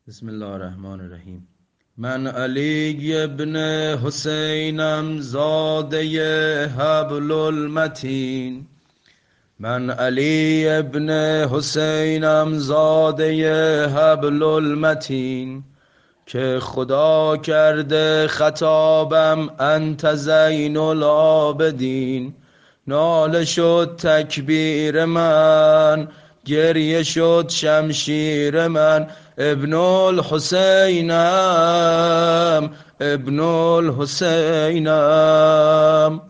بسم الله الرحمن الرحیم. من علی ابن حسینم زاده حبل المتین. من علی ابن حسینم زاده حبل المتین، که خدا کرده خطابم انت زین العابدین. ناله شد تکبیر من، گریه شد شمشیر من، ابن الحسینم ابن الحسینم.